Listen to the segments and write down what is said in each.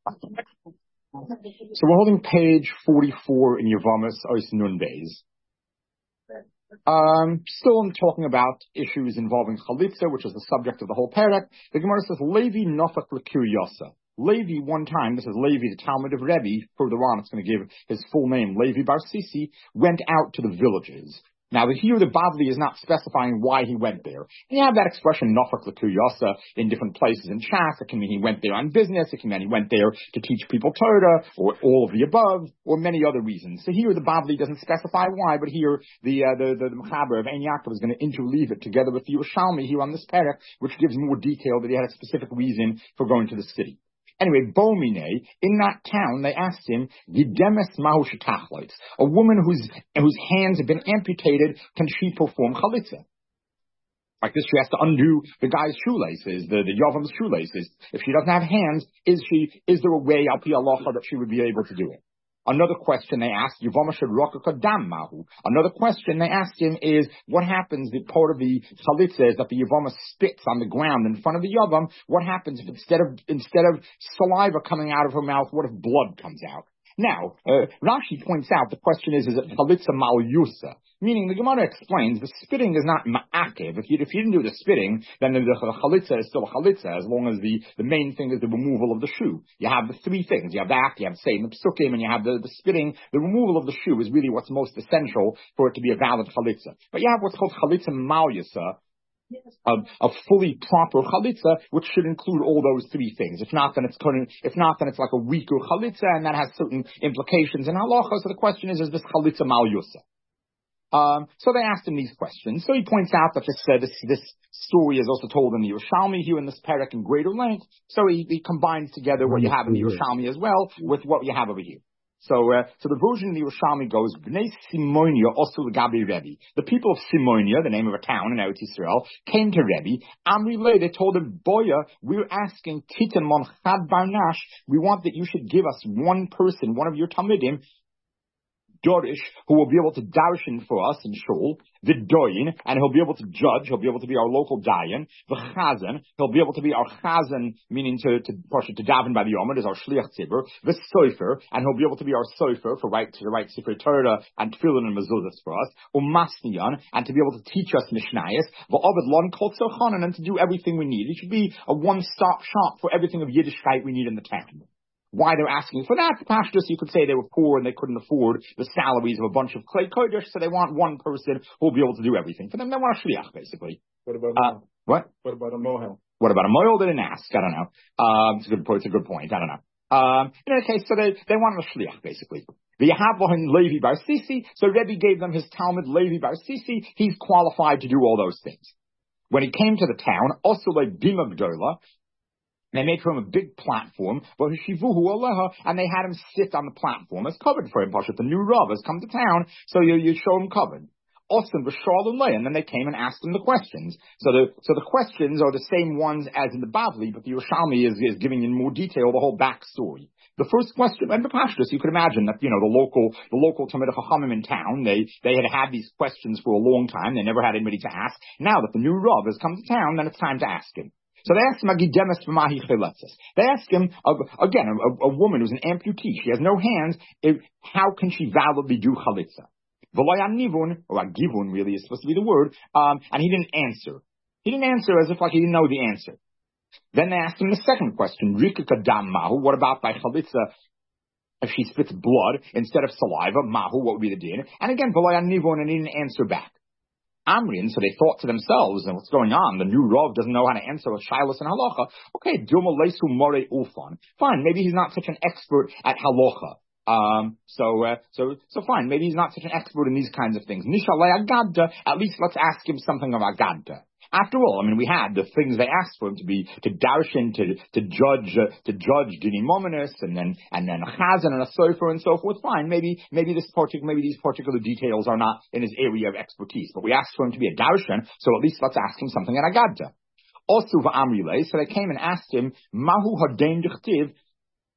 So we're holding page 44 in Yevamos Ois Nun Beis. Still talking about issues involving Chalitza, which is the subject of the whole parak. The Gemara says, Levi nofak l'kiryasa. Levi, one time, this is Levi, the Talmud of Rebbe, further on it's going to give his full name, Levi Bar Sisi, went out to the villages. Now, here the Bavli is not specifying why he went there. And you have that expression, nofak l'kiryasa, in different places in Shas. It can mean he went there on business. It can mean he went there to teach people Torah, or all of the above, or many other reasons. So here the Bavli doesn't specify why, but here the Mechaber of Ein Yaakov is going to interleave it together with the Yerushalmi here on this parak, which gives more detail that he had a specific reason for going to the city. Anyway, Bomine, in that town, they asked him, Gidemes mahu shetachloitz, a woman whose hands have been amputated, can she perform chalitza? Like this, she has to undo the guy's shoelaces, the Yavam's shoelaces. If she doesn't have hands, is there a way, al pi halacha, that she would be able to do it? Another question they asked, Another question they asked him is, what happens, the part of the chalitza is that the Yavama spits on the ground in front of the Yavam, what happens if instead of saliva coming out of her mouth, what if blood comes out? Now, Rashi points out the question is it chalitza mal yusa? Meaning the Gemara explains the spitting is not ma'akev. If you didn't do the spitting, then the chalitza is still a chalitza as long as the main thing is the removal of the shoe. You have the three things. You have the act, you have saying the psukim, and you have the spitting. The removal of the shoe is really what's most essential for it to be a valid chalitza. But you have what's called chalitza mal yusa, a fully proper chalitza, which should include all those three things. If not, then it's like a weaker chalitza, and that has certain implications in halacha. So the question is this chalitza mal yusa? So they asked him these questions. So he points out that this story is also told in the Yerushalmi here in this parak in greater length. So he combines together what you have in the Yerushalmi as well with what you have over here. So the version of the Yerushalmi goes, Bnei Simonia also l'gabi Rebbe. The people of Simonia, the name of a town in Eretz Yisrael, came to Rebbe. Amri, they told him, Boya, we're asking Titan Mon Chad Barnash, we want that you should give us one person, one of your Talmidim, Dorish, who will be able to darshan for us in shul, the doyin, and he'll be able to judge, he'll be able to be our local dayan, the chazan, he'll be able to be our chazan, meaning to daven by the yomad, is our shliach tzibur, the sofer, and he'll be able to be our sofer to write sefer Torah and tefillin and mezuzahs for us, umasniyan, and to be able to teach us mishnayos, v'ovid lon kol tzorchanan, and to do everything we need. It should be a one-stop shop for everything of Yiddishkeit we need in the town. Why they're asking for that? Pashtus, you could say they were poor and they couldn't afford the salaries of a bunch of clay kodesh, so they want one person who will be able to do everything for them. They want a shliach, basically. What about what? What about a mohel? What about a mohel? They didn't ask. I don't know. It's a good point. I don't know. In any case, so they wanted a shliach, basically. The Yahavlohin Levi Bar Sisi, so Rebbe gave them his Talmud Levi Bar Sisi. He's qualified to do all those things. When he came to the town, also like Bima Gdola, they made for him a big platform, and they had him sit on the platform as covered for him. The new Rav has come to town, so you show him covered. Austin was and then they came and asked him the questions. So the questions are the same ones as in the Bavli, but the Yerushalmi is giving in more detail the whole backstory. The first question, and the Pashtus, you could imagine that, the local Talmidei Chachamim in town, they had these questions for a long time. They never had anybody to ask. Now that the new Rav has come to town, then it's time to ask him. So they asked him, they asked him, again, a woman who's an amputee, she has no hands, how can she validly do chalitza? Nivun, or agivun really is supposed to be the word, and he didn't answer. He didn't answer as if like he didn't know the answer. Then they asked him the second question, Rikika dam mahu, what about by chalitza, if she spits blood instead of saliva, mahu, what would be the din? And again, nivun, and he didn't answer back. Amrin, so they thought to themselves, and what's going on? The new Rav doesn't know how to answer with Shilas and Halacha. Okay, Duma Leisu More Ufan. Fine, maybe he's not such an expert at Halacha. So fine, maybe he's not such an expert in these kinds of things. Nishalei Agadda, at least let's ask him something of Agadda. After all, we had the things they asked for him to darshan, to judge dini mominus, and then a chazan and a sofer and so forth. Fine, maybe these particular details are not in his area of expertise, but we asked for him to be a darshan, so at least let's ask him something at agadda. Also v'amrile, so they came and asked him, mahu hadein dichtiv,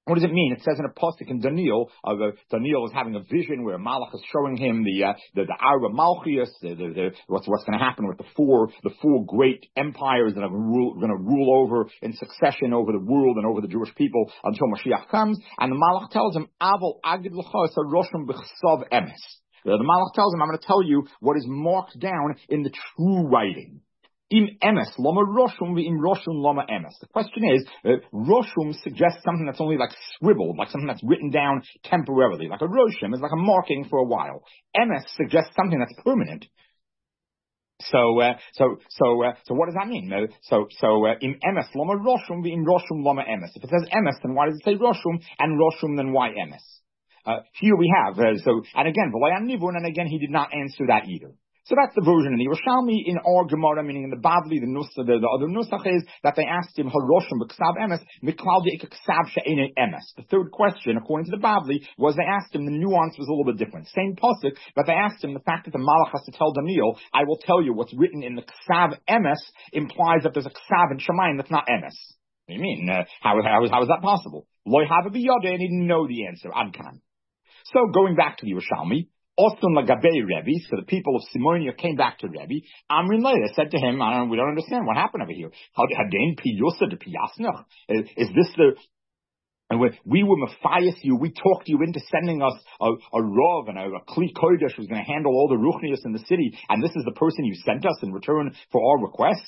What does it mean? It says in a pasuk in Daniel, Daniel is having a vision where Malach is showing him the Arba Malchias, what's going to happen with the four great empires that are going to rule over in succession over the world and over the Jewish people until Mashiach comes. And the Malach tells him, Aval Agid L'cha Roshim B'chsav Emes. The Malach tells him, I'm going to tell you what is marked down in the true writing. Im emes lama roshum v'im roshum lama emes. The question is, roshum suggests something that's only like scribbled, like something that's written down temporarily. Like a roshim is like a marking for a while. Emes suggests something that's permanent. So what does that mean? Im emes lama roshum v'im roshum lama emes. If it says emes, then why does it say roshum? And roshum, then why emes? Here we have, and again, v'layan nivun, and again, he did not answer that either. So that's the version in the Yerushalmi. In our Gemara, meaning in the Bavli, the other Nusach is that they asked him, Haroshim b'ksav emes, miklal de'ikaksav she'ene emes. The third question, according to the Bavli, was they asked him, the nuance was a little bit different. Same pasuk, but they asked him the fact that the Malach has to tell Daniel, I will tell you what's written in the ksav emes implies that there's a ksav in Shemayim that's not emes. What do you mean? How is that possible? Loi hava b'yodeh, and he didn't know the answer. Adkan. So going back to the Yerushalmi, Osun lagabei Rebbe, so the people of Simonia came back to Rebbe. Amrin Leila said to him, we don't understand what happened over here. Hadain piyusa de piyasnach? Is this the... We were mafias you. We talked you into sending us a rov and a kli kodesh who's going to handle all the ruchnius in the city, and this is the person you sent us in return for our request.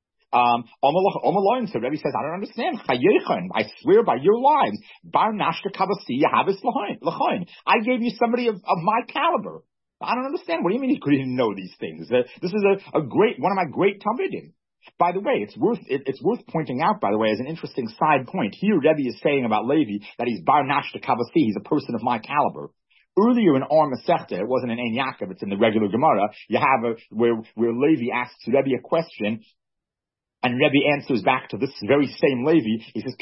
So Rebbe says, I don't understand. I swear by your lives. Bar nashta kavasi yahavis l'chain. I gave you somebody of my caliber. I don't understand. What do you mean he couldn't know these things? This is a great, one of my great Talmidim. By the way, it's worth pointing out, by the way, as an interesting side point. Here Rebbe is saying about Levi that he's bar nashta kavasi. He's a person of my caliber. Earlier in Or Masechta, it wasn't in Ein Yaakov, it's in the regular Gemara, you have where Levi asks Rebbe a question, and Rebbe answers back to this very same Levi. He says,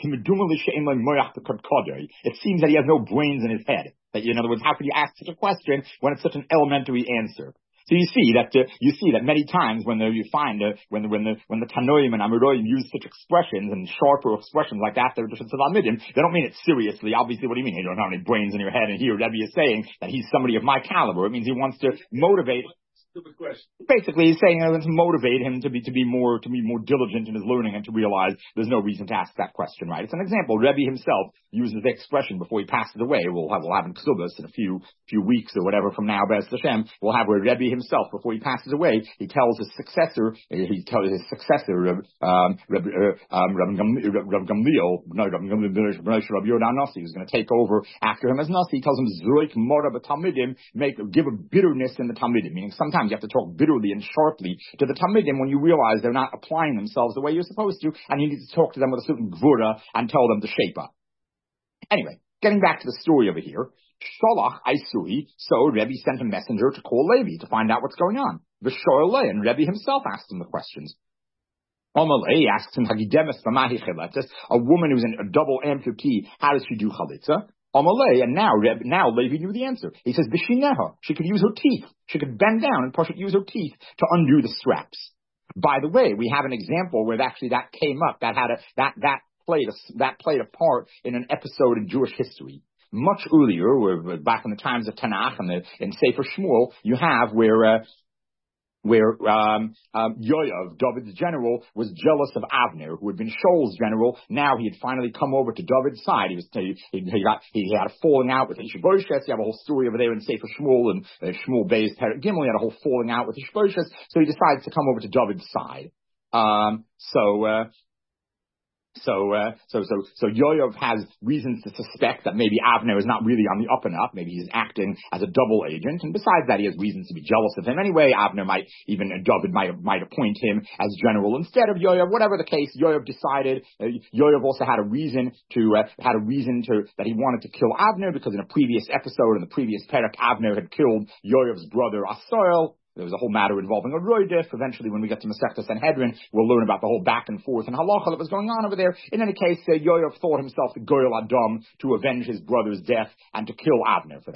it seems that he has no brains in his head. That, in other words, how can you ask such a question when it's such an elementary answer? So you see that many times when you find when the Tanoim and Amoraim use such expressions and sharper expressions like that, they're just Talmidim. They don't mean it seriously. Obviously, what do you mean? You don't have any brains in your head. And here Rebbe is saying that he's somebody of my caliber. It means he wants to motivate. Basically, he's saying to motivate him to be more diligent in his learning and to realize there's no reason to ask that question, right? It's an example. Rebbe himself uses the expression before he passes away. We'll have in Ksubas in a few weeks or whatever from now, Be'ez Hashem, we'll have where Rebbe himself, before he passes away, he tells his successor, Rav Gamliel, Rav Yodan Nasi, who's going to take over after him as Nasi. He tells him, Zroik Mora b'Talmidim, give a bitterness in the Talmidim, meaning sometimes you have to talk bitterly and sharply to the Talmidim when you realize they're not applying themselves the way you're supposed to, and you need to talk to them with a certain gvura and tell them to shape up. Anyway, getting back to the story over here, Sholach Aisui, so Rebbe sent a messenger to call Levi to find out what's going on. V'shorle, and Rebbe himself asked him the questions. Amalei asks him, Hagidemes v'mahi chalitza, a woman who's a double amputee, how does she do chalitza? Amalei, and now Levi knew the answer. He says, Bishineha, she could use her teeth. She could bend down and use her teeth to undo the straps. By the way, we have an example where actually that came up, that played a part in an episode in Jewish history. Much earlier, where back in the times of Tanakh and in Sefer Shmuel, you have where Yoav, David's general, was jealous of Avner, who had been Shaul's general. Now he had finally come over to David's side. He had a falling out with Ishbosheth. You have a whole story over there in Sefer Shmuel and Shmuel Bey's Perek Gimel. He had a whole falling out with Ishbosheth, so he decides to come over to David's side. So Yoav has reasons to suspect that maybe Avner is not really on the up and up. Maybe he's acting as a double agent. And besides that, he has reasons to be jealous of him anyway. David might appoint him as general instead of Yoav. Whatever the case, Yoav decided, Yoav also had a reason that he wanted to kill Avner, because in a previous episode, in the previous Perek, Avner had killed Yoav's brother Asael. There was a whole matter involving a roidif. Eventually, when we get to Masechta Sanhedrin, we'll learn about the whole back and forth and halacha that was going on over there. In any case, Yoav thought himself the Goyal Adam to avenge his brother's death and to kill Avner for that.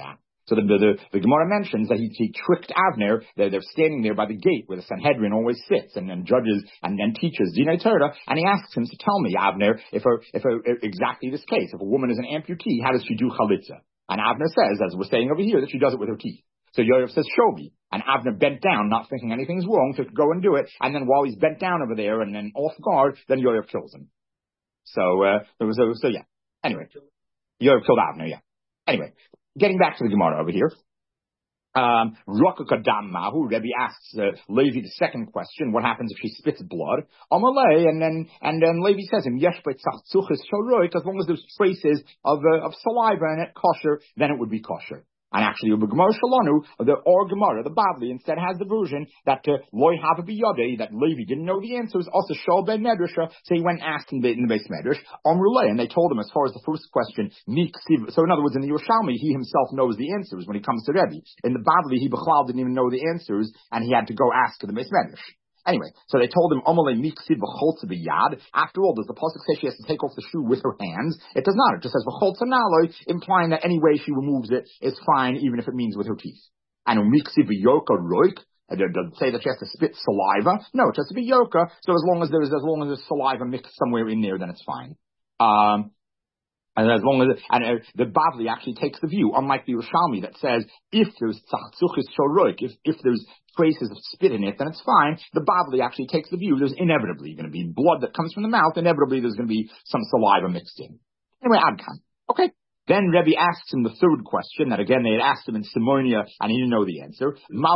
So the Gemara mentions that he tricked Avner. They're standing there by the gate where the Sanhedrin always sits and judges and teaches Dinei Torah, and he asks him to tell me, Avner, if exactly this case, if a woman is an amputee, how does she do chalitza? And Avner says, as we're saying over here, that she does it with her teeth. So Yoav says, show me. And Avner bent down, not thinking anything's wrong, to go and do it. And then while he's bent down over there and then off guard, then Yoav kills him. So yeah. Anyway, Yoav killed Avner, yeah. Anyway, getting back to the Gemara over here. Rokakadammahu, Rebbe asks Levi the second question, what happens if she spits blood? Amalei, and then Levi says him, Yeshbet Tzachzuchis Shoroik, as long as there's traces of saliva in it, kosher, then it would be kosher. And actually, the Gemara Shalanu, the Bavli, instead has the version that Loi Hava Biyodei, that Levi didn't know the answers, also Shol Ben Medrasha, so he went and asked in the base Medrash, Amrulei, and they told him as far as the first question, so in other words, in the Yerushalmi, he himself knows the answers when he comes to Rebbe. In the Bavli, he Bechlal didn't even know the answers, and he had to go ask in the base Medrash. Anyway, so they told him, after all, does the pasuk say she has to take off the shoe with her hands? It does not. It just says v'cholza naloi, implying that any way she removes it is fine, even if it means with her teeth. And umiksi v'yoka roik, does it say that she has to spit saliva? No, it has to be yoka. So as long as there's saliva mixed somewhere in there, then it's fine. And as long as the Bavli actually takes the view, unlike the Yerushalmi that says if there's tzachzuchis shoroik, if there's traces of spit in it, then it's fine. The Bavli actually takes the view there's inevitably going to be blood that comes from the mouth. Inevitably, there's going to be some saliva mixed in. Anyway, Adkan. Okay. Then Rebbe asks him the third question that again they had asked him in Simonia and he didn't know the answer.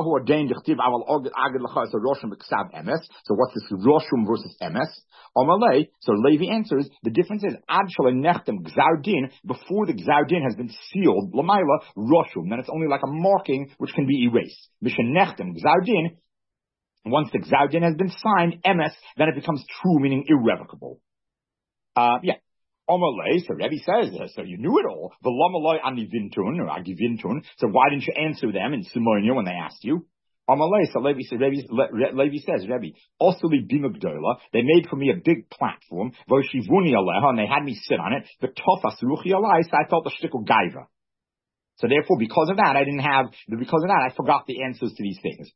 So what's this roshum versus emes? Omalei. So Levi answers the difference is before the gzardin has been sealed lamaila roshum. Then it's only like a marking which can be erased. Gzardin. Once the gzardin has been signed emes, then it becomes true, meaning irrevocable. Yeah. Omalei, so Rebbe says, so you knew it all. V'lomaloi anivintun, or agivintun, so why didn't you answer them in Simonia when they asked you? Omalei, so Levi says, Rebbe, osuli bimagdola, they made for me a big platform, v'oshivuni aleha, and they had me sit on it, v'tofas ruchi alai, so I felt a shtickle gaiva. So therefore, because of that, I forgot the answers to these things.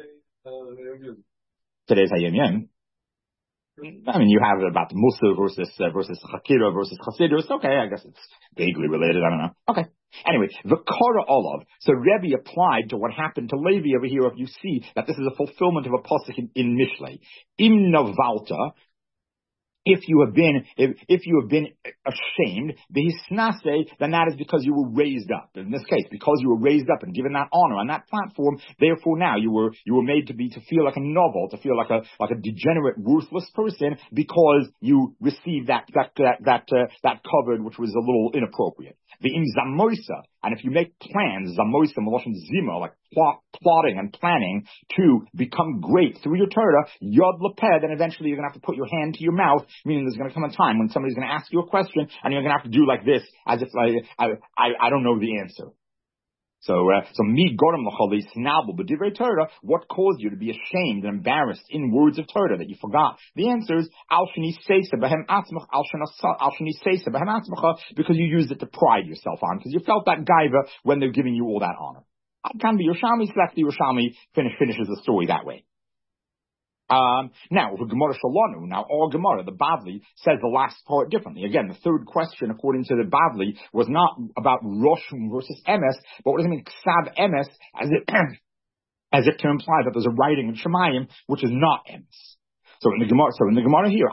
Today's Hayom Yom. I mean, you have it about the Musa versus Chakira versus Chasidus. Okay, I guess it's vaguely related. I don't know. Okay. Anyway, the Korah Olav. So Rebbe applied to what happened to Levi over here. If you see that this is a fulfillment of a pasuk in Mishlei. Im Navalta. If you have been ashamed, then that is because you were raised up. In this case, because you were raised up and given that honor on that platform, therefore now you were made to feel like a novel, to feel like a degenerate, worthless person because you received that covered, which was a little inappropriate. The im zamoisa, and if you make plans, zamoisa, maloshin zima, like plotting and planning to become great through your Torah, yod lepeh, then eventually you're going to have to put your hand to your mouth, meaning there's going to come a time when somebody's going to ask you a question and you're going to have to do like this, as if I don't know the answer. So mi goram l'chali snabel b'divrei Torah. What caused you to be ashamed and embarrassed in words of Torah that you forgot? The answer is al sheni seisa b'hem atzmach al sheni seisa b'hem atzmacha, because you used it to pride yourself on, because you felt that gaiva when they're giving you all that honor. It can be Yerushalmi, so that's the Yerushalmi finishes the story that way. Now, for Gemara Shalanu, our Gemara, the Bavli, says the last part differently. Again, the third question, according to the Bavli, was not about Roshum versus Emes, but what does it mean, Ksav Emes, as if to imply that there's a writing in Shemayim, which is not Emes. So in the Gemara here,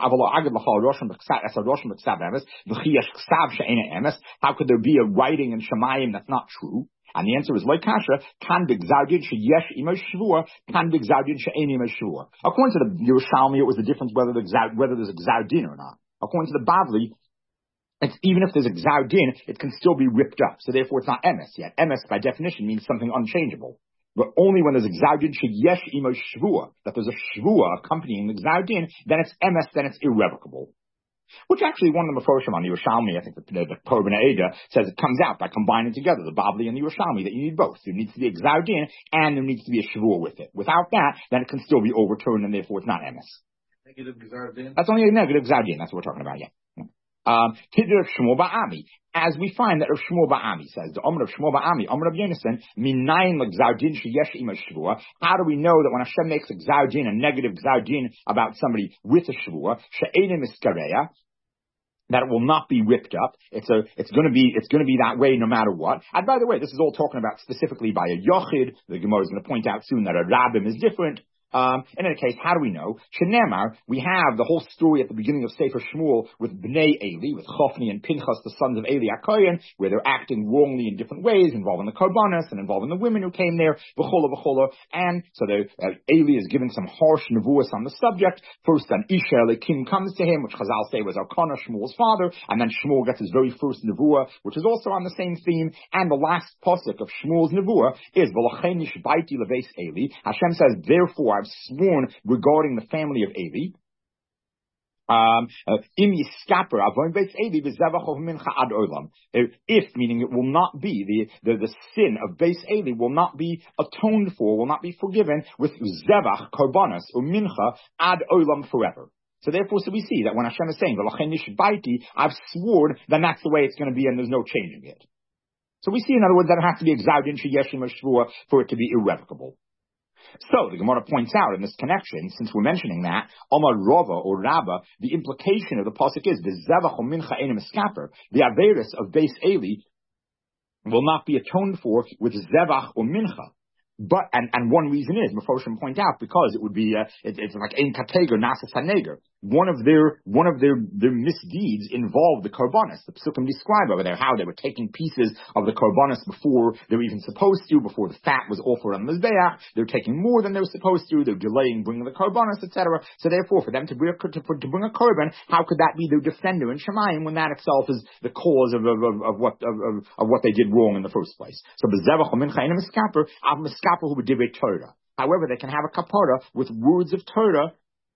how could there be a writing in Shemayim that's not true? And the answer is like kasha, kan b'gzardin sheyesh imo shvua, kan b'gzardin she'ein imo shvua. According to the Yerushalmi, it was the difference whether there's a gzardin or not. According to the Bavli, even if there's a gzardin, it can still be ripped up. So therefore, it's not emes yet. Emes, by definition, means something unchangeable. But only when there's a gzardin sheyesh imo shvua, that there's a shvua accompanying the gzardin, then it's emes, then it's irrevocable. Which actually one of the Meforshim on the Yerushalmi, I think the Torah B'nai Eda, says it comes out by combining together the Bavli and the Yerushalmi, that you need both. There needs to be a Gzardin and there needs to be a Shavur with it. Without that, then it can still be overturned and therefore it's not emes. Negative Gzardin? That's only a negative Gzardin. That's what we're talking about, yeah. Tidr of Shmuel Ba'ami. As we find that Rav Shmuel Ba'ami says, the Omer of Shmuel Ba'ami, Omer of Yonasan, Minayin l'gzaudin sheyesh ima shvua. How do we know that when Hashem makes a gzaudin, a negative gzaudin about somebody with a shvua, she'enim iskareya, that it will not be whipped up. It's going to be that way no matter what. And by the way, this is all talking about specifically by a yochid. The Gemara is going to point out soon that a rabbim is different. In any case, how do we know? Shenemar, we have the whole story at the beginning of Sefer Shmuel with Bnei Eli, with Chofni and Pinchas, the sons of Eli HaKohen, where they're acting wrongly in different ways, involving the Korbanos and involving the women who came there, v'chola. And so Eli is giving some harsh nevuos on the subject. First, an Isha Elikim comes to him, which Chazal say was Elkanah, Shmuel's father, and then Shmuel gets his very first nevuah, which is also on the same theme. And the last pasuk of Shmuel's nevuah is V'lachein nishbaiti lebeis Eli. Hashem says, therefore, I've sworn regarding the family of Eli. If, meaning it will not be, the sin of Beis Eli will not be atoned for, will not be forgiven with Zevach, Korbanos, or Mincha, ad olam forever. So therefore, we see that when Hashem is saying, I've sworn, then that's the way it's going to be and there's no changing it. So we see, in other words, that it has to be Gzaudin Sheyeshim Shvua for it to be irrevocable. So the Gemara points out in this connection, since we're mentioning that, Omar Rava or Rabba, the implication of the pasuk is the Zevach or Mincha Enim Eskaper, the Averis of Beis Eli will not be atoned for with Zevach or Mincha. But and one reason is, Mefoshim point out, because it would be it's like Ein Kateger Nasas Haneger. One of their misdeeds involved the Korbanos. The Psukim describe over there how they were taking pieces of the Korbanos before they were even supposed to, before the fat was offered on the Mizbeach. They were taking more than they were supposed to. They were delaying bringing the Korbanos, etc. So therefore, for them to bring a Korban, how could that be their defender in Shemayim when that itself is the cause of what they did wrong in the first place? So Bezevach Mincha Enim Eskaper, Av Meskaper who would divrei Torah. However, they can have a kapara with words of Torah.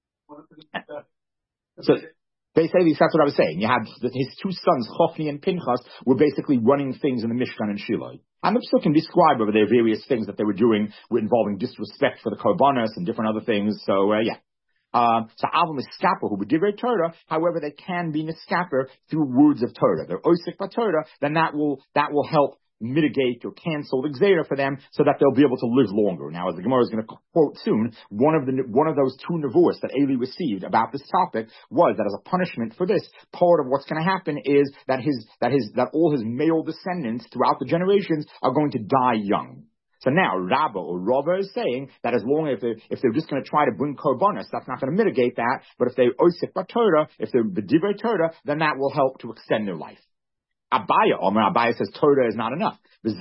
So basically, that's what I was saying. You had his two sons, Chofni and Pinchas, were basically running things in the Mishkan and Shiloh. And the Psukim describe over there various things that they were doing involving disrespect for the Korbanos and different other things. So, so Avon Miskaper, who would divrei Torah, however, they can be Miskaper through words of Torah. They're Osik B'Torah, then that will help mitigate or cancel the Gzeira for them so that they'll be able to live longer. Now, as the Gemara is going to quote soon, one of those two nevuos that Eli received about this topic was that as a punishment for this, part of what's going to happen is that all his male descendants throughout the generations are going to die young. So now, Rabba or Rava is saying that as long as if they're just going to try to bring Korbanos, that's not going to mitigate that. But if they're Osik B'Torah, if they're B'divrei Torah, then that will help to extend their life. Abaya says Torah is not enough. What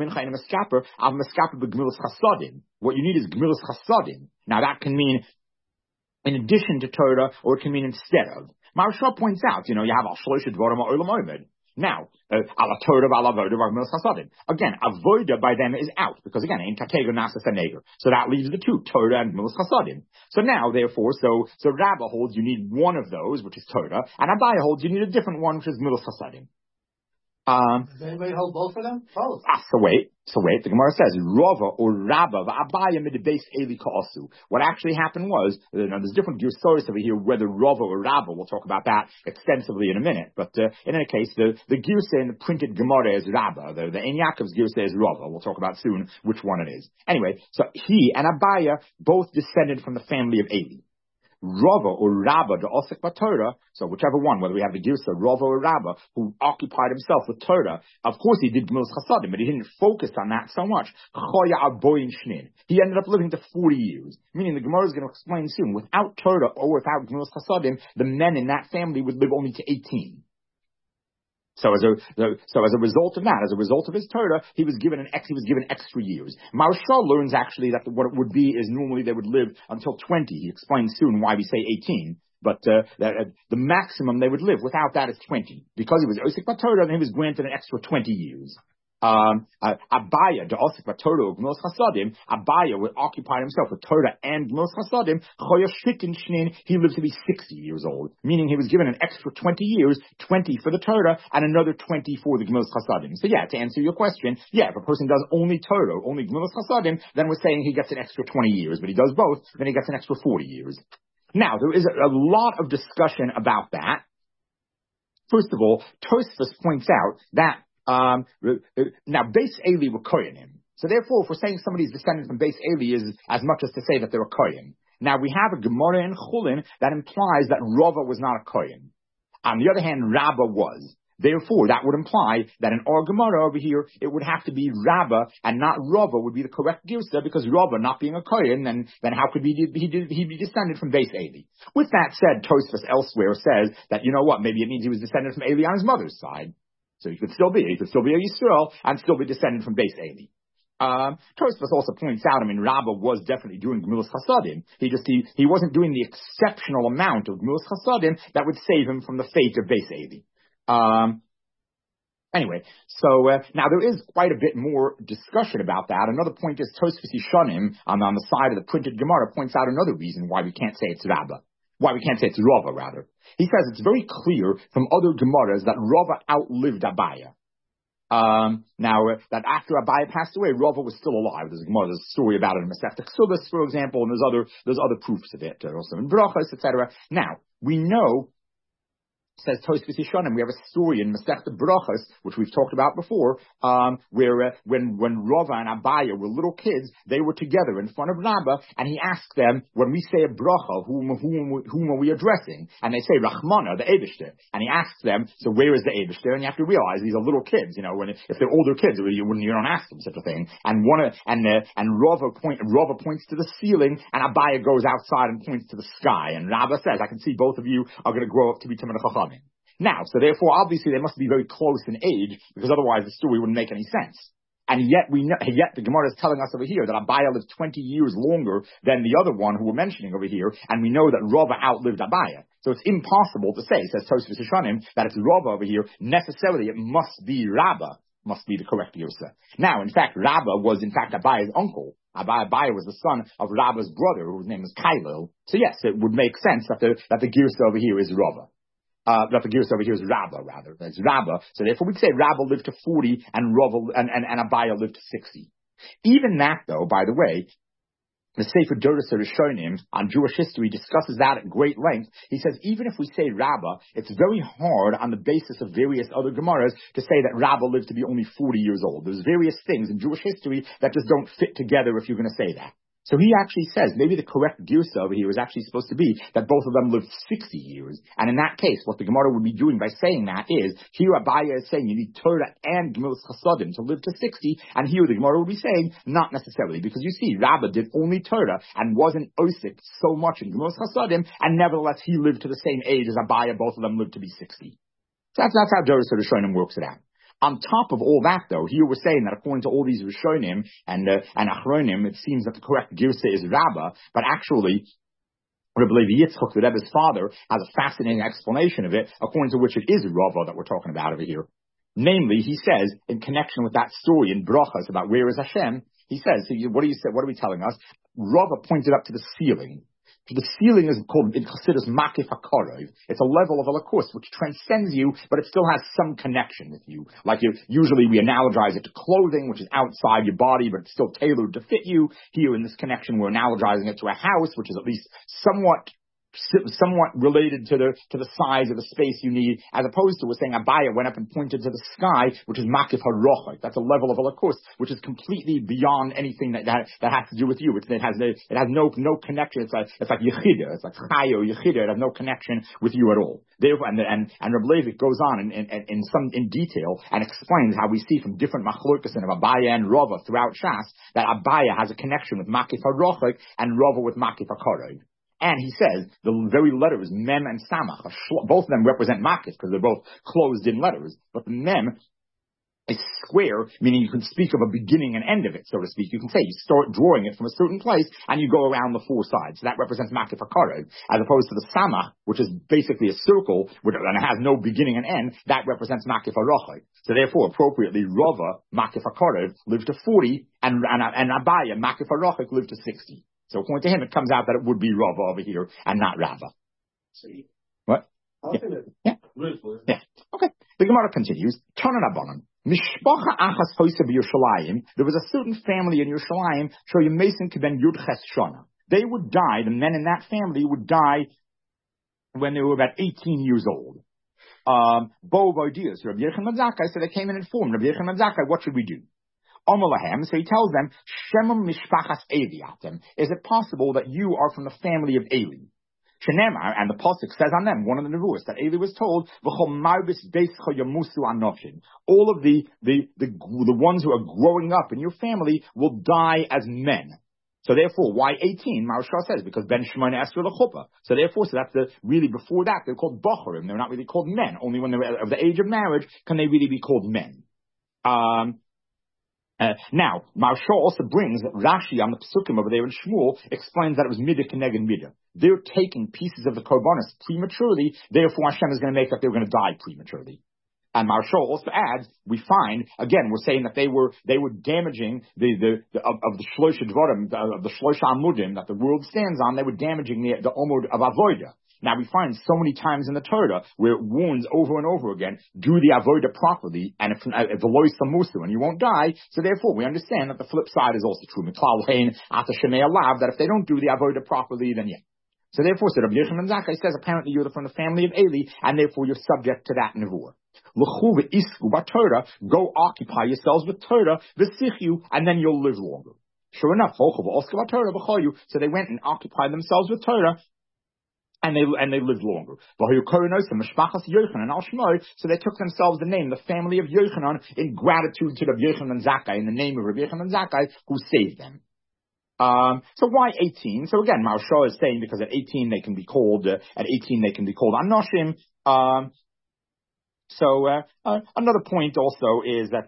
you need is Gemilas Chasadim. Now that can mean in addition to Torah, or it can mean instead of. Maharsha points out, you have Al Shlosh Dvarim Ha'olam Omed. Now, Ala Torah, Ala Avodah, Gemilas Chasadim. Again, Avodah by them is out, because again, Ein Kateger Nasas Haneger. So that leaves the two, Torah and Gemilas Chasadim. So now, therefore, so Rabbah holds you need one of those, which is Torah, and Abaya holds you need a different one, which is Gemilas Chasadim. Does anybody hold both of them? Both. So wait. The Gemara says, Rava or Rabba v'Abaya midbeis Eli ka'asu. What actually happened was, there's different stories over here, whether Rava or Rabba, we'll talk about that extensively in a minute, but in any case, the Girsa in the printed Gemara is Rabba, the Ein Yaakov's Girsa is Rava. We'll talk about soon which one it is. Anyway, so he and Abaya both descended from the family of Eli. Rava or Rabba, the Osik B'Torah, so whichever one, whether we have the Girsa, Rava or Rabba, who occupied himself with Torah, of course he did Gemilas Chasadim, but he didn't focus on that so much. He ended up living to 40 years, meaning the Gemara is going to explain soon, without Torah or without Gemilas Chasadim, the men in that family would live only to 18. So as a result of that, as a result of his Torah, he was given extra years. Maharsha learns actually that what it would be is normally they would live until 20. He explains soon why we say 18. But the maximum they would live without that is 20. Because he was Osik B'Torah, then he was granted an extra 20 years. Abaya, the Osik B'Torah of Gemilas Chasadim, Abaya would occupy himself with Torah and Gemilas Chasadim, he lived to be 60 years old, meaning he was given an extra 20 years, 20 for the Torah, and another 20 for the Gemilas Chasadim. So to answer your question, if a person does only Torah, only Gemilas Chasadim, then we're saying he gets an extra 20 years, but he does both, then he gets an extra 40 years. Now, there is a lot of discussion about that. First of all, Tosfos points out that now Beis Eli were koyanim. So therefore, if we're saying somebody's descended from Beis Eli is as much as to say that they're a kohen. Now we have a Gemara in Chulin that implies that Rava was not a kohen. On the other hand, Rabba was. Therefore, that would imply that in our Gemara over here, it would have to be Rabba and not Rava would be the correct Girsa, because Rava not being a Kohen, then how could he be descended from Beis Eli? With that said, Tosfos elsewhere says that, you know what, maybe it means he was descended from Eli on his mother's side. So he could still be a Yisrael and still be descended from Beis Eli. Tosfos also points out, Rabba was definitely doing Gemilas Chasadim. He wasn't doing the exceptional amount of Gemilas Chasadim that would save him from the fate of Beis Eli. Anyway, so now there is quite a bit more discussion about that. Another point is Tosfos Yishanim on the side of the printed Gemara points out another reason why we can't say it's Rabba. Why we can't say it's Rava, rather. He says it's very clear from other Gemaras that Rava outlived Abaya. That after Abaya passed away, Rava was still alive. There's a story about it in Masechta Ksubas, for example, and there's other proofs of it, also in Brachos, etc. Now, we know, says Tosfos Yishanim, we have a story in Masechta Brachos, which we've talked about before, where when Rava and Abaya were little kids, they were together in front of Rabba, and he asked them, when we say a bracha, whom are we addressing? And they say Rachmana, the Eibishter. And he asks them, so where is the Eibishter? And you have to realize these are little kids, if they're older kids, you don't ask them such a thing. And Rava points to the ceiling, and Abaya goes outside and points to the sky. And Rabba says, I can see both of you are going to grow up to be Talmidei Chacham. Now, so therefore, obviously, they must be very close in age, because otherwise the story wouldn't make any sense. And yet the Gemara is telling us over here that Abaya lived 20 years longer than the other one who we're mentioning over here, and we know that Rava outlived Abaya. So it's impossible to say, says Tosfos Yishanim, that it's Rava over here. Necessarily, it must be Rabba, must be the correct Girsa. Now, in fact, Rabba was in fact Abaya's uncle. Abaya was the son of Rabba's brother, whose name was Kailil. So yes, it would make sense that the Girsa over here is Rava. That the Girsa over here is Rabba, rather. That's Rabba. So therefore we'd say Rabba lived to 40 and Abaya lived to 60. Even that, though, by the way, the Sefer Doros Rishonim on Jewish history discusses that at great length. He says, even if we say Rabba, it's very hard on the basis of various other Gemaras to say that Rabba lived to be only 40 years old. There's various things in Jewish history that just don't fit together if you're going to say that. So he actually says, maybe the correct Girsa over here is actually supposed to be that both of them lived 60 years. And in that case, what the Gemara would be doing by saying that is, here Abaya is saying you need Torah and Gemilas Chasadim to live to 60, and here the Gemara would be saying, not necessarily, because you see, Rabba did only Torah and wasn't Osik so much in Gemilas Chasadim, and nevertheless he lived to the same age as Abaya, both of them lived to be 60. So that's how Doros Rishonim works it out. On top of all that, though, here we're saying that according to all these Rishonim and Achronim, it seems that the correct Girsa is Rabba, but actually, Rebbe Levi Yitzchok, the Rebbe's father, has a fascinating explanation of it, according to which it is Rava that we're talking about over here. Namely, he says, in connection with that story in Brachas about where is Hashem, he says, what are we telling us? Rava pointed up to the ceiling. The ceiling is called in Chassidus Makif HaKorov. It's a level of Elokus which transcends you, but it still has some connection with you. Usually we analogize it to clothing, which is outside your body, but it's still tailored to fit you. Here in this connection, we're analogizing it to a house, which is at least somewhat related to the size of the space you need, as opposed to we're saying Abaya went up and pointed to the sky, which is Makif HaRochot. That's a level of Elokus, which is completely beyond anything that has to do with you. It has no connection. It's like Yechida. It's like Chayo, Yechida. It has no connection with you at all. Therefore, and Reb Levi goes on in detail and explains how we see from different machlokas of Abaya and Rava throughout Shas that Abaya has a connection with Makif HaRochot and Rava with Makif HaKorov. And he says the very letters Mem and Samach, both of them represent Makif because they're both closed-in letters. But the Mem is square, meaning you can speak of a beginning and end of it, so to speak. You can say you start drawing it from a certain place and you go around the four sides. So that represents Makif HaKorov, as opposed to the Samach, which is basically a circle and it has no beginning and end. That represents Makif HaRochot. So therefore, appropriately, Rava, Makif HaKorov, lived to 40, and Abaya, Makif HaRochot, lived to 60. So according to him, it comes out that it would be Rava over here and not Rabba. See? What? Yeah. Okay. The Gemara continues. Tanan Abanan. Mishpacha achas hoysa b'Yerushalayim. There was a certain family in Yerushalayim, Shoyim Keben Yudches Shana. They would die, the men in that family would die when they were about 18 years old. Both ideas. Rabbi Yochanan ben Zakkai, so they came and informed Rabbi Yochanan ben Zakkai, what should we do? Amalahem, so he tells them, Shemam mishpachas Eliatem. Is it possible that you are from the family of Eli? Shenemar, and the pasuk says on them, one of the nevuos, that Eli was told, all of the ones who are growing up in your family will die as men. So therefore, why 18? Maharshal says, because Ben Shemona Esra L'chuppah. So therefore, so that's really before that, they're called Bachurim. They're not really called men. Only when they're of the age of marriage can they really be called men. Now, Maharshal also brings Rashi on the Pesukim over there in Shmuel, explains that it was Midah Keneged Midah. They're taking pieces of the Korbanos prematurely, therefore Hashem is going to make that they're going to die prematurely. And Maharshal also adds, we find, again, we're saying that they were damaging of the Shlosh Dvarim, of the Shlosh Amudim that the world stands on, they were damaging the Omud of Avodah. Now we find so many times in the Torah where it warns over and over again, do the avodah properly, and if the loy samusu, and you won't die. So therefore, we understand that the flip side is also true. That if they don't do the avodah properly, then yeah. So therefore, so Rabbi Yochanan ben Zakkai says, apparently you're from the family of Eli, and therefore you're subject to that nevuah. Go occupy yourselves with Torah, and then you'll live longer. Sure enough, so they went and occupied themselves with Torah, and they lived longer. So they took themselves the name, the family of Yochanan, in gratitude to Rabbi Yochanan ben Zakkai, in the name of Rabbi Yochanan ben Zakkai, who saved them. So why 18? So again, Maharshal is saying because at 18 they can be called Anoshim. So another point also is that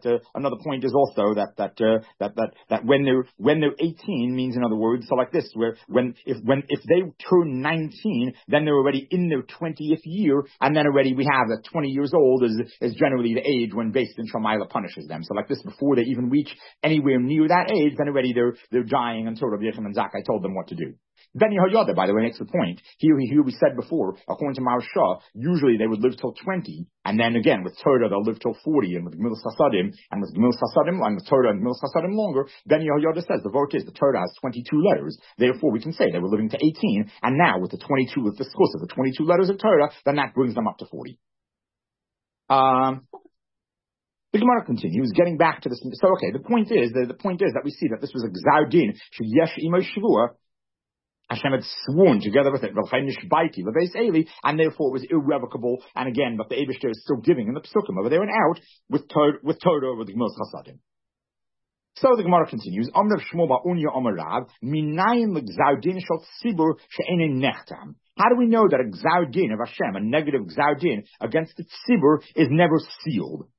when they're 18 means, in other words, so like this, where if they turn 19, then they're already in their 20th year, and then already we have that 20 years old is generally the age when Beis Din Shamayla punishes them. So like this, before they even reach anywhere near that age, then already they're dying until Rabbi Yochanan ben Zakkai told them what to do. Ben Yehoyada, by the way, makes the point. Here we said before, according to Maharshal, usually they would live till 20, and then again, with Torah, they'll live till 40, and with Gemilas Hasadim, and with Torah and Gemilas Hasadim longer. Ben Yehoyada says, the vote is, the Torah has 22 letters, therefore we can say they were living to 18, and now with the 22, with the schus of the 22 letters of Torah, then that brings them up to 40. The Gemara continues, getting back to this. So okay, the point is that we see that this was a Gzar Din, Sheyesh Imo Shavua, Hashem had sworn together with it, and therefore it was irrevocable. And again, but the Eibishter is still giving in the Pesukim over there and out with Torah, with Gemilas Hasadim. So the Gemara continues, Amrav Shmuel ba'unya Amarav, minayin l'gzar din shel tzibur she'enin nechtam. How do we know that a gzar din of Hashem, a negative gzar din against the tzibur, is never sealed?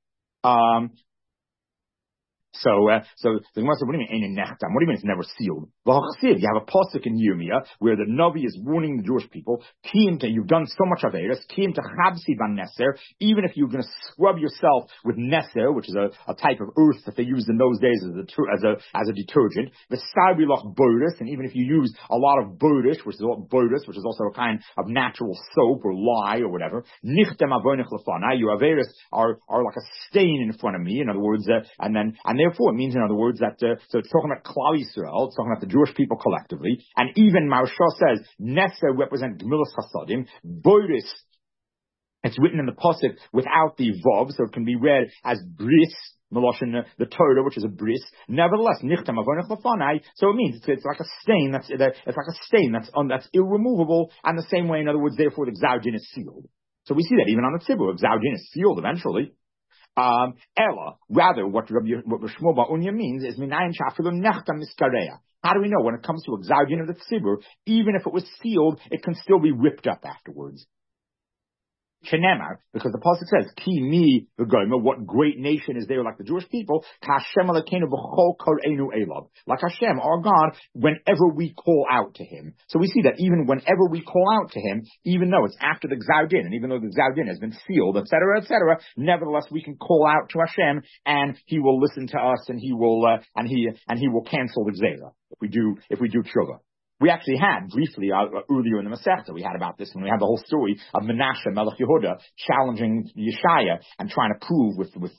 So the Gemara said, what do you mean, Nechtam? What do you mean it's never sealed? You have a pasuk in Yirmiyah where the Navi is warning the Jewish people, you've done so much Averis, even if you're going to scrub yourself with Neser, which is a type of earth that they used in those days as a detergent, and even if you use a lot of Bodish, which is also a kind of natural soap or lye or whatever, your Averis are like a stain in front of me, in other words, and therefore, it means, in other words, that so it's talking about Klal Yisrael, it's talking about the Jewish people collectively, and even Maharshal says Neser represent Gemilas Hasadim, Boris, it's written in the pasuk without the vav, so it can be read as bris, the Torah, which is a bris. Nevertheless, nichtam avonech lefanai, so it means it's like a stain that's irremovable, and the same way, in other words, therefore the Gzar Din is sealed. So we see that even on the tzibur, Gzar Din is sealed eventually. Ella, rather, what Shmuel ba'unya means is minayin shafilu nechtam miskareya. How do we know when it comes to a Gzar Din of the tzibur, even if it was sealed, it can still be ripped up afterwards? Shenemar, because the pasuk says, "Ki mi v'goyma," what great nation is there like the Jewish people? Hashem Elokeinu b'chol koreinu elav, like Hashem, our God, whenever we call out to Him. So we see that even whenever we call out to Him, even though it's after the Gzar Din, and even though the Gzar Din has been sealed, etc., nevertheless we can call out to Hashem, and He will listen to us, and He will cancel the Gzera if we do tshuva. We actually had briefly earlier in the Masechta, we had about this when we had the whole story of Menashe Melech Yehuda challenging Yeshaya and trying to prove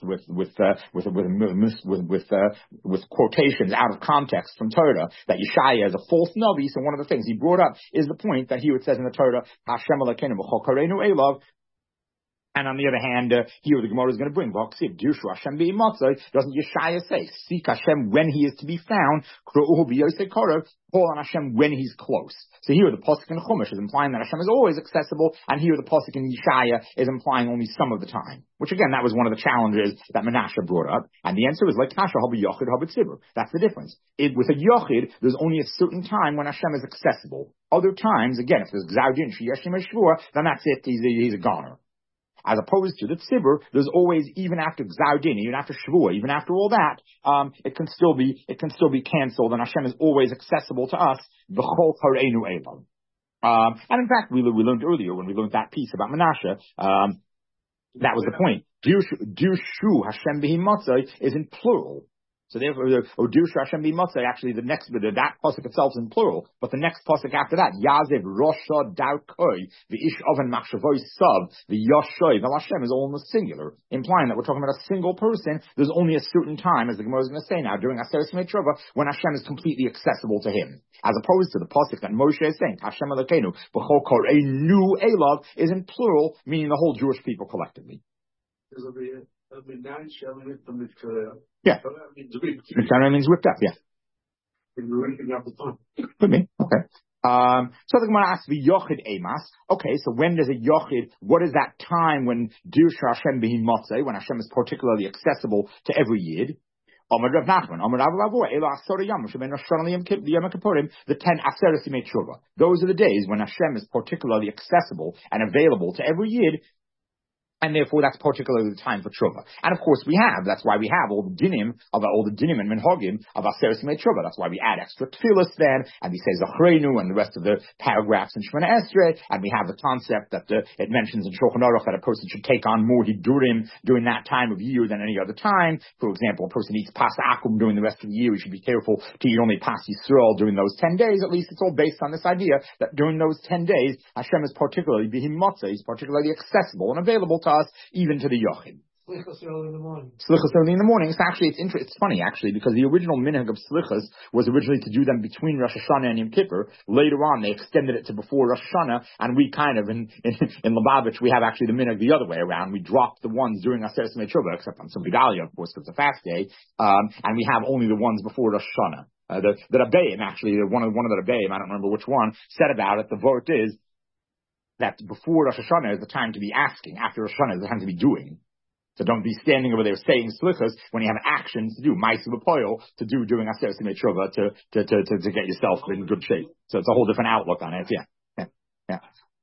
with quotations out of context from Torah that Yeshaya is a false navi. So one of the things he brought up is the point that here it says in the Torah, Hashem Elokeinu b'chol koreinu elav, And on the other hand, here the Gemara is going to bring, doesn't Yeshaya say, seek Hashem when he is to be found, call on Hashem when he's close. So here the Pasuk in Chumash is implying that Hashem is always accessible, and here the Pasuk in Yeshaya is implying only some of the time. Which again, that was one of the challenges that Menashe brought up, and the answer is like Kasha Habi Yochid Habi Tzibur. That's the difference. With a Yochid, there's only a certain time when Hashem is accessible. Other times, again, if there's Gzar Din, Sheyeshim Eshvur, then that's it, he's a goner. As opposed to the tzibur, there's always, even after Gzar Din, even after Shavuot, even after all that, it can still be cancelled, and Hashem is always accessible to us. B'chol kareinu elam. And in fact, we learned earlier when we learned that piece about Menashe, that was the point. Dirshu Hashem b'hi matzai is in plural. So therefore, Dirshu Hashem b'hi matzai, actually the next, that pasuk itself is in plural, but the next pasuk after that, Yazev Rosha Darkoi, the Ish Oven Machshavoi Sub, the Yoshoy, the Hashem is all in the singular, implying that we're talking about a single person. There's only a certain time, as the Gemara is going to say now, during Aseret Simei Trova, when Hashem is completely accessible to him. As opposed to the pasuk that Moshe is saying, Hashem Elokeinu, B'chol Koreinu Elav, is in plural, meaning the whole Jewish people collectively. Yeah. Mitzrayim means whipped up, yeah. Could be, okay. So the Gemara asks, Yochid Emas. Okay, so when does a Yochid, what is that time when Dirshu Hashem b'hi matzai, when Hashem is particularly accessible to every Yid? Amar Rav Nachman, Amar Rav Lavua, Elo Asara Yom, Shemen Rosh Hashanah Yom Kippurim, the 10 Aseret Simei Tshuva. Those are the days when Hashem is particularly accessible and available to every Yid, and therefore that's particularly the time for tshuva. And of course that's why we have all the dinim and minhagim of Aseret Simei Tshuva. That's why we add extra tefillos then, and we say Zachrenu and the rest of the paragraphs in Shemona Esrei, and we have the concept that it mentions in Shulchan Aruch that a person should take on more hidurim during that time of year than any other time. For example, a person eats pas akum during the rest of the year, he should be careful to eat only pas Yisrael during those 10 days. At least it's all based on this idea that during those 10 days, Hashem is particularly b'hi matzah, he's particularly accessible and available to us, even to the Yochid. Slichas early in the morning. Slichas early in the morning. It's funny actually, because the original minhag of Slichas was originally to do them between Rosh Hashanah and Yom Kippur. Later on, they extended it to before Rosh Hashanah, and we kind of, in Lubavitch, we have actually the minhag the other way around. We dropped the ones during Aseret Simei Trova, except on some Gedalia, of course, because it's a fast day, and we have only the ones before Rosh Hashanah. The Rabbeim, actually, one of the Rabbeim, I don't remember which one, said about it, the vote is that before Rosh Hashanah is the time to be asking, after Rosh Hashanah is the time to be doing. So don't be standing over there saying slichas when you have actions to do, ma'aseh b'poil, to do during Aseret Simei Trova to get yourself in good shape. So it's a whole different outlook on it. Yeah.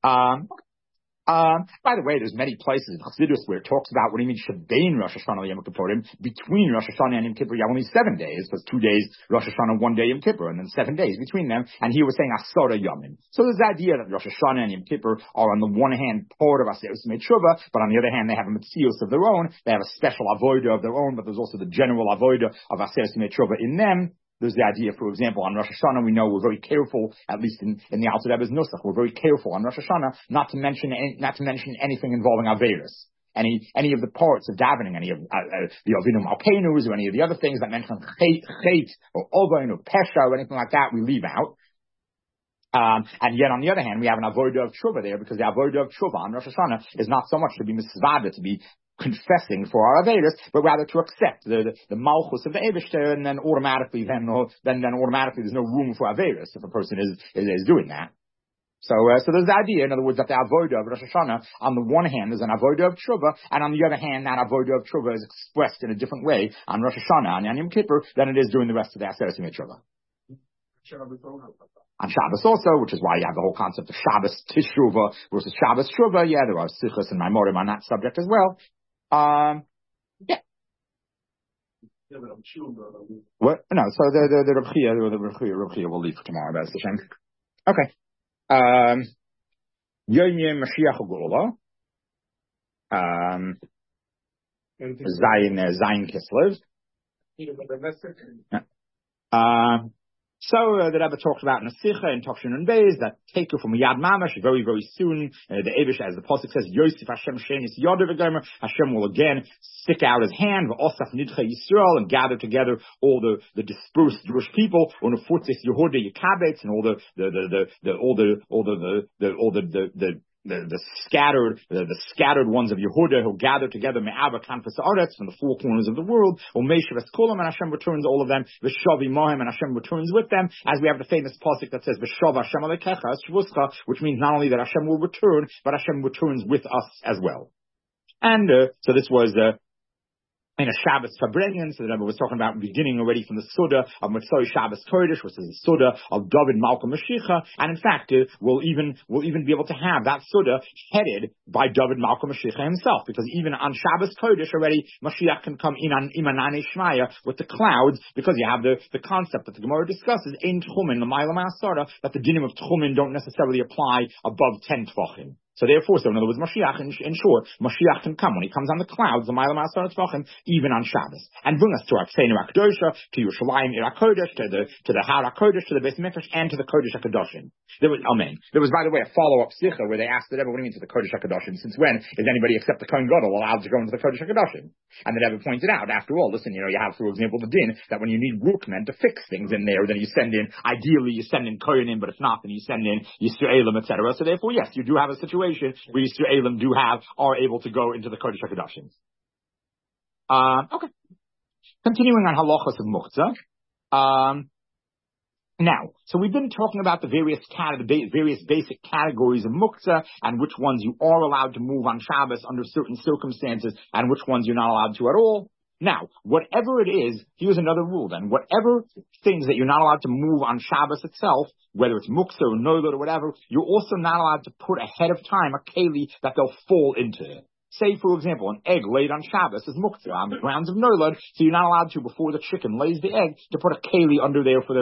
By the way, there's many places in Chassidus where it talks about what do you mean Shebein Rosh Hashanah Yom Kippurim, between Rosh Hashanah and Yom Kippur, you have only 7 days, because 2 days Rosh Hashanah, 1 day Yom Kippur, and then 7 days between them, and here we're saying Asara Yomim. So there's the idea that Rosh Hashanah and Yom Kippur are on the one hand part of Aseret Simei Trova, but on the other hand they have a Metzios of their own, they have a special avodah of their own, but there's also the general avodah of Aseret Simei Trova in them. There's the idea, for example, on Rosh Hashanah, we know we're very careful, at least in the Alter Rebbe's Nusach, we're very careful on Rosh Hashanah not to mention anything involving Averis. Any of the parts of davening, any of the Avinu Malkeinus, or any of the other things that mention Chet, or Ovain, or Pesha, or anything like that, we leave out. And yet, on the other hand, we have an avodah of tshuva there, because the avodah of tshuva on Rosh Hashanah is not so much to be misvada, to be confessing for our Averis, but rather to accept the malchus of the Eibishter, and then automatically there's no room for Averis if a person is doing that. So there's the idea, in other words, that the avodah of Rosh Hashanah, on the one hand, is an avodah of tshuva, and on the other hand, that avodah of tshuva is expressed in a different way on Rosh Hashanah and Yom Kippur than it is during the rest of the Aseret Simei Trova. On Shabbos also, which is why you have the whole concept of Shabbos Tishruva versus Shabbos Shruva. Yeah, there are sichos and maimorim on that subject as well. Yeah. What? No. So the Reb Chia will leave for tomorrow. That's the shame. Okay. Yom Mashiach Geula. Zayin Kislev. So the Rebbe talks about in the Sicha and Tafshin and Beis that take you from Yad Mamash very, very soon. The Eivish, as the Pasuk says, Yosef Hashem Shenis Yodav V'Gomer, Hashem will again stick out his hand, V'Osaf Nidcha Yisrael, and gather together all the dispersed Jewish people, on the Futzis Yehuda Yekabetz, and all the the scattered ones of Yehuda who gather together me'ava kanfas haaretz from the four corners of the world, or Meishav Kulam, and Hashem returns all of them, v'shavi mohem, and Hashem returns with them, as we have the famous pasuk that says v'shav Hashem alekecha shvuscha, which means not only that Hashem will return, but Hashem returns with us as well. And so this was in a Shabbos Fabrenyan, so the Rebbe was talking about beginning already from the Suda of Motzei Shabbos Kodesh, which is the Suda of David Malka Mashiach, and in fact, we'll even be able to have that Suda headed by David Malka Mashiach himself, because even on Shabbos Kodesh already, Mashiach can come in on Imanane Shmaya with the clouds, because you have the concept that the Gemara discusses, Ein Tchumen, the Ma'ila Ma'asara, that the dinim of Tchumen don't necessarily apply above 10 Tvachim. So therefore, in other words, Mashiach, in short, Mashiach can come when he comes on the clouds, the Ma'ila Ma'asar Tzvachim, even on Shabbos, and bring us to Akseinu HaKadosha, to Yerushalayim Ir HaKodesh, to the Har HaKodesh, to the Beis Mikdash, and to the Kodesh HaKadoshim. There was, by the way, a follow-up Sicha where they asked the Rebbe, what do you mean to the Kodesh HaKadoshim? Since when is anybody except the Kohen Gadol allowed to go into the Kodesh HaKadoshim? And the Rebbe pointed out, after all, listen, you have, for example, the din, that when you need workmen to fix things in there, then you send in, ideally you send in Kohenim, but if not, then you send in Yisraelim, etc. So therefore, yes, you do have a situation where Yisraelim are able to go into the Kodesh HaKadoshim. Okay. Continuing on halachas of muktzah. Now, so we've been talking about the various basic categories of muktzah and which ones you are allowed to move on Shabbos under certain circumstances and which ones you're not allowed to at all. Now, whatever it is, here's another rule then. Whatever things that you're not allowed to move on Shabbos itself, whether it's muktzah or noilad or whatever, you're also not allowed to put ahead of time a keli that they'll fall into. Say, for example, an egg laid on Shabbos is muktzah on the grounds of noilad, so you're not allowed to, before the chicken lays the egg, to put a keli under there for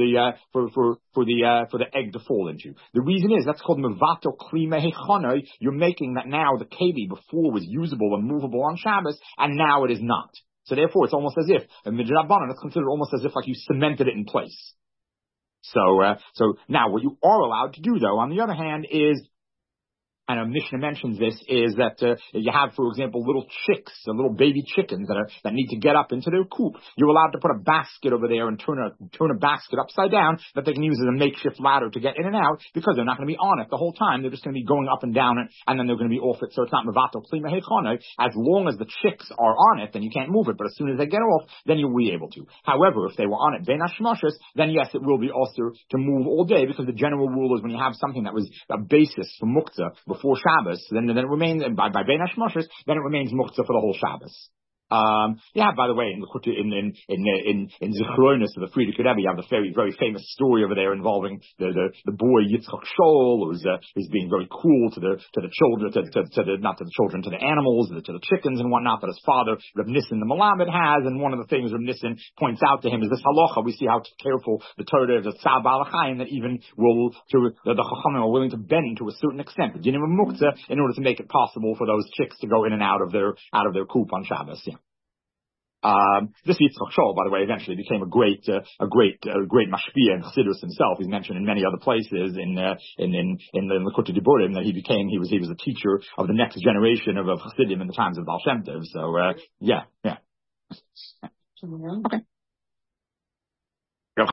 the egg to fall into. The reason is that's called mevato kli mehechonai. You're making that now the keli before was usable and movable on Shabbos, and now it is not. So therefore, it's almost as if in midrabanan it's considered almost as if like you cemented it in place. So now what you are allowed to do, though, on the other hand, is, and a Mishnah mentions this, is that you have, for example, little chicks, little baby chickens that need to get up into their coop. You're allowed to put a basket over there and turn a basket upside down that they can use as a makeshift ladder to get in and out, because they're not going to be on it the whole time. They're just going to be going up and down it, and then they're going to be off it. So it's not mevato kli mehechonai. As long as the chicks are on it, then you can't move it. But as soon as they get off, then you'll be able to. However, if they were on it bein hashmashos, then yes, it will be also to move all day, because the general rule is when you have something that was a basis for muktzah before Shabbos, then it remains, by bein hashmashos, then it remains muktzah for the whole Shabbos. By the way, in Zichronis of the Frierdiker Rebbe, you have the very, very famous story over there involving the boy Yitzchak Shol, who's being very cruel to the children, to the animals, to the chickens and whatnot, that his father, Reb Nissen the Malamed, has. And one of the things Reb Nissen points out to him is this halacha. We see how careful the Torah is, the Tzav Balachayim, that even the Chachamim are willing to bend to a certain extent, the dinim of muktzah, in order to make it possible for those chicks to go in and out of their coop on Shabbos. Yeah. This Yitzchak Shol, by the way, eventually became a great mashpia in Chassidus himself. He's mentioned in many other places in the Likutei Diburim that he was a teacher of the next generation of Chassidim in the times of Baal Shem Tov. So yeah. Okay.